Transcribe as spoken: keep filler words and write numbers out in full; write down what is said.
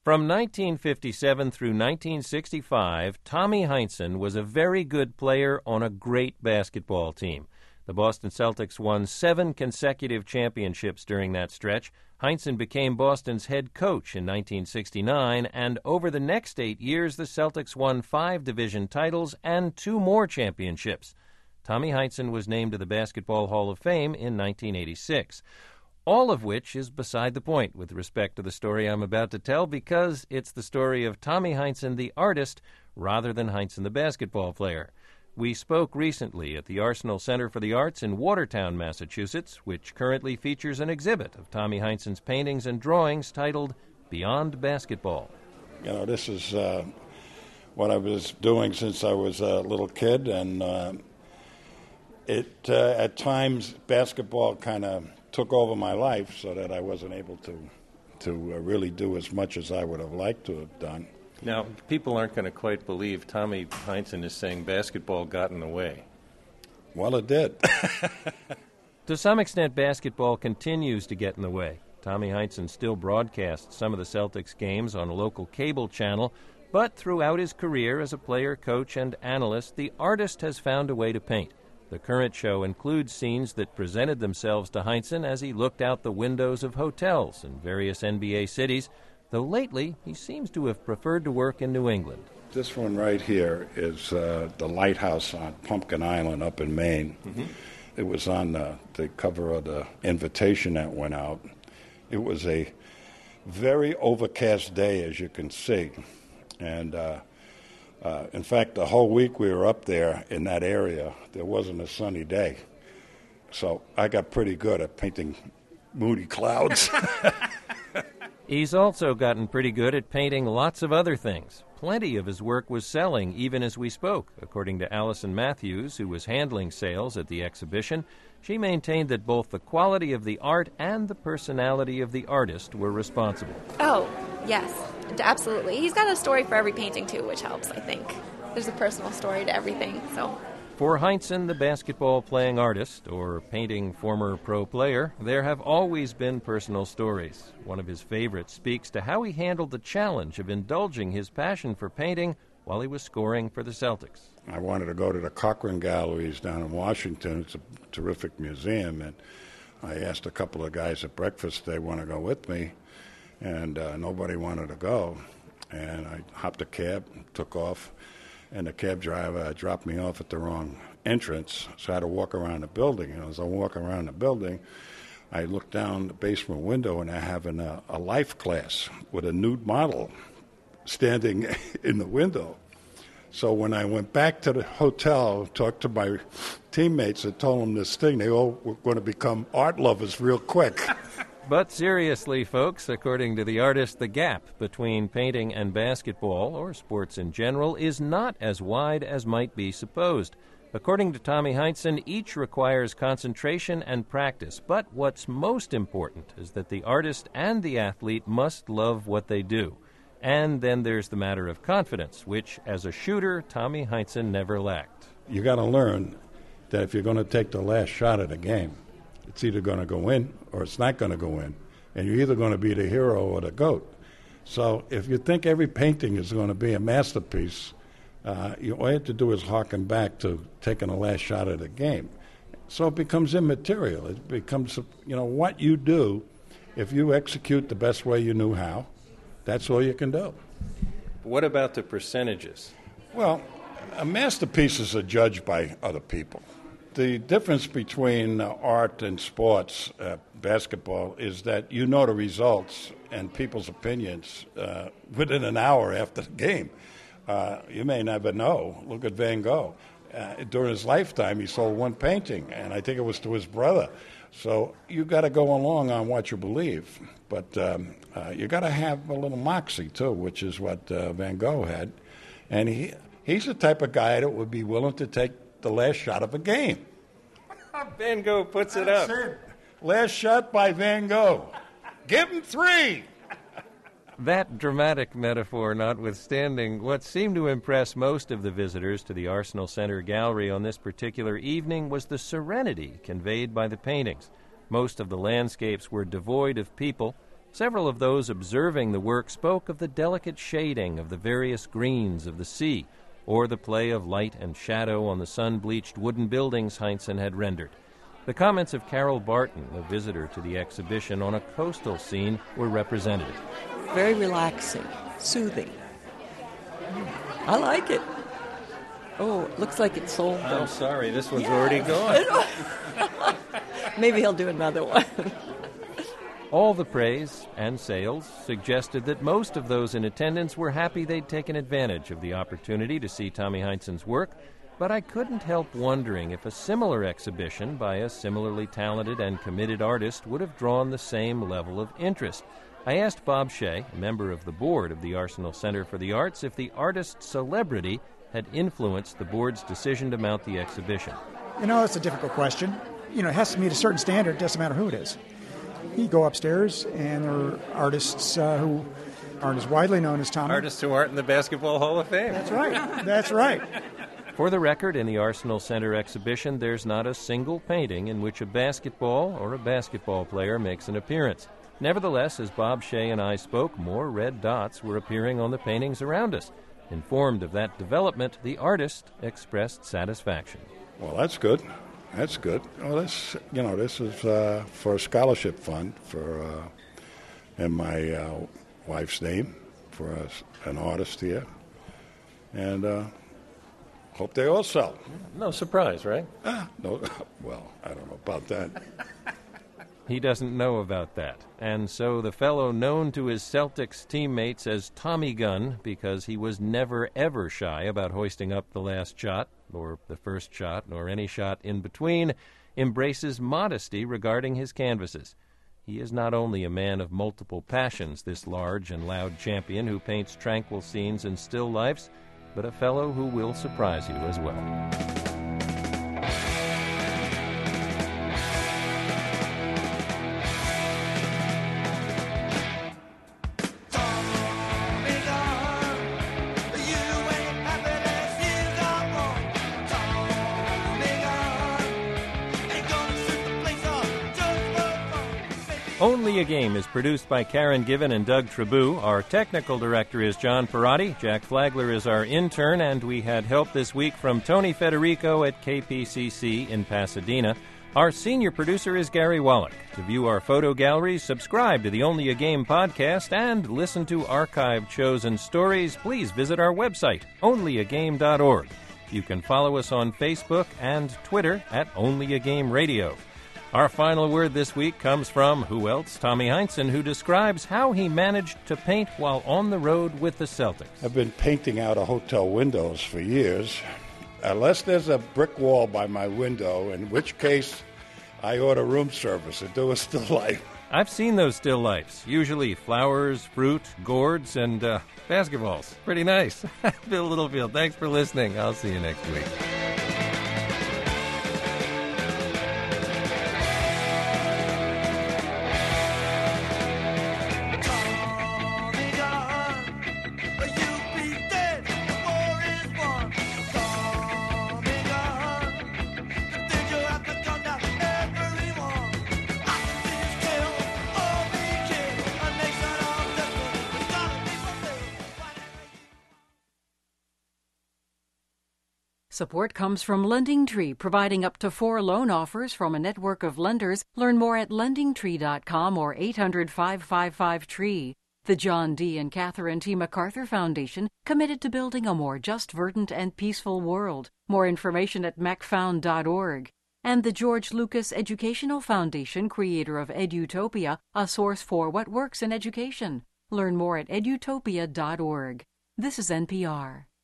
From nineteen fifty-seven through nineteen sixty-five, Tommy Heinsohn was a very good player on a great basketball team. The Boston Celtics won seven consecutive championships during that stretch. Heinsohn became Boston's head coach in nineteen sixty-nine, and over the next eight years, the Celtics won five division titles and two more championships. Tommy Heinsohn was named to the Basketball Hall of Fame in nineteen eighty-six. All of which is beside the point with respect to the story I'm about to tell, because it's the story of Tommy Heinsohn, the artist, rather than Heinsohn, the basketball player. We spoke recently at the Arsenal Center for the Arts in Watertown, Massachusetts, which currently features an exhibit of Tommy Heinsohn's paintings and drawings titled Beyond Basketball. You know, this is uh, what I was doing since I was a little kid, and uh, it uh, at times basketball kind of took over my life so that I wasn't able to, to uh, really do as much as I would have liked to have done. Now, people aren't going to quite believe Tommy Heinsohn is saying basketball got in the way. Well, it did. To some extent, basketball continues to get in the way. Tommy Heinsohn still broadcasts some of the Celtics games on a local cable channel, but throughout his career as a player, coach, and analyst, the artist has found a way to paint. The current show includes scenes that presented themselves to Heinsohn as he looked out the windows of hotels in various N B A cities, though lately he seems to have preferred to work in New England. This one right here is uh, the lighthouse on Pumpkin Island up in Maine. Mm-hmm. It was on the, the cover of the invitation that went out. It was a very overcast day, as you can see. And uh, uh, in fact, the whole week we were up there in that area, there wasn't a sunny day. So I got pretty good at painting moody clouds. He's also gotten pretty good at painting lots of other things. Plenty of his work was selling even as we spoke, according to Allison Matthews, who was handling sales at the exhibition. She maintained that both the quality of the art and the personality of the artist were responsible. Oh, yes, absolutely. He's got a story for every painting, too, which helps, I think. There's a personal story to everything, so... For Heinsohn, the basketball-playing artist, or painting former pro player, there have always been personal stories. One of his favorites speaks to how he handled the challenge of indulging his passion for painting while he was scoring for the Celtics. I wanted to go to the Cochran Galleries down in Washington. It's a terrific museum, and I asked a couple of guys at breakfast if they want to go with me, and uh, nobody wanted to go. And I hopped a cab, took off. And the cab driver dropped me off at the wrong entrance, so I had to walk around the building. And as I walk around the building, I look down the basement window, and they're having a, a life class with a nude model standing in the window. So when I went back to the hotel, talked to my teammates, and told them this thing, they all were going to become art lovers real quick. But seriously, folks, according to the artist, the gap between painting and basketball, or sports in general, is not as wide as might be supposed. According to Tommy Heinsohn, each requires concentration and practice, but what's most important is that the artist and the athlete must love what they do. And then there's the matter of confidence, which, as a shooter, Tommy Heinsohn never lacked. You got to learn that if you're going to take the last shot of the game, it's either going to go in or it's not going to go in. And you're either going to be the hero or the GOAT. So if you think every painting is going to be a masterpiece, uh, you, all you have to do is harken back to taking the last shot of the game. So it becomes immaterial. It becomes, you know, what you do, if you execute the best way you knew how, that's all you can do. What about the percentages? Well, uh, masterpieces are judged by other people. The difference between uh, art and sports, uh, basketball, is that you know the results and people's opinions uh, within an hour after the game. Uh, you may never know. Look at Van Gogh. Uh, during his lifetime, he sold one painting, and I think it was to his brother. So you got to go along on what you believe. But um, uh, you got to have a little moxie, too, which is what uh, Van Gogh had. And he he's the type of guy that would be willing to take the last shot of a game. Van Gogh puts it That's up. It. Last shot by Van Gogh. Give him three. That dramatic metaphor notwithstanding, what seemed to impress most of the visitors to the Arsenal Center Gallery on this particular evening was the serenity conveyed by the paintings. Most of the landscapes were devoid of people. Several of those observing the work spoke of the delicate shading of the various greens of the sea, or the play of light and shadow on the sun-bleached wooden buildings Heinsohn had rendered. The comments of Carol Barton, a visitor to the exhibition on a coastal scene, were representative. Very relaxing, soothing. I like it. Oh, it looks like it's sold, though. I'm sorry, this one's Yes. already gone. Maybe he'll do another one. All the praise and sales suggested that most of those in attendance were happy they'd taken advantage of the opportunity to see Tommy Heinsohn's work, but I couldn't help wondering if a similar exhibition by a similarly talented and committed artist would have drawn the same level of interest. I asked Bob Shea, a member of the board of the Arsenal Center for the Arts, if the artist's celebrity had influenced the board's decision to mount the exhibition. You know, it's a difficult question. You know, it has to meet a certain standard, doesn't matter who it is. You go upstairs, and there are artists uh, who aren't as widely known as Tommy. Artists who aren't in the Basketball Hall of Fame. That's right. That's right. For the record, in the Arsenal Center exhibition, there's not a single painting in which a basketball or a basketball player makes an appearance. Nevertheless, as Bob Shea and I spoke, more red dots were appearing on the paintings around us. Informed of that development, the artist expressed satisfaction. Well, that's good. That's good. Well, this, you know, this is uh, for a scholarship fund for uh, in my uh, wife's name for a, an artist here, and uh, hope they all sell. No surprise, right? Ah, no, well, I don't know about that. He doesn't know about that. And so the fellow known to his Celtics teammates as Tommy Gun, because he was never ever shy about hoisting up the last shot, or the first shot, nor any shot in between, embraces modesty regarding his canvases. He is not only a man of multiple passions, this large and loud champion who paints tranquil scenes and still lifes, but a fellow who will surprise you as well. Only a Game is produced by Karen Given and Doug Trabou. Our technical director is John Perotti. Jack Flagler is our intern, and we had help this week from Tony Federico at K P C C in Pasadena. Our senior producer is Gary Wallach. To view our photo galleries, subscribe to the Only a Game podcast, and listen to archived shows and stories, please visit our website, only a game dot org. You can follow us on Facebook and Twitter at Only a Game Radio. Our final word this week comes from, who else? Tommy Heinsohn, who describes how he managed to paint while on the road with the Celtics. I've been painting out of hotel windows for years, unless there's a brick wall by my window, in which case I order room service and do a still life. I've seen those still lifes, usually flowers, fruit, gourds, and uh, basketballs. Pretty nice. Bill Littlefield, thanks for listening. I'll see you next week. Support comes from Lending Tree, providing up to four loan offers from a network of lenders. Learn more at lending tree dot com or eight hundred, five five five, T R E E. The John D. and Catherine T. MacArthur Foundation, committed to building a more just, verdant, and peaceful world. More information at mac found dot org. And the George Lucas Educational Foundation, creator of Edutopia, a source for what works in education. Learn more at edutopia dot org. This is N P R.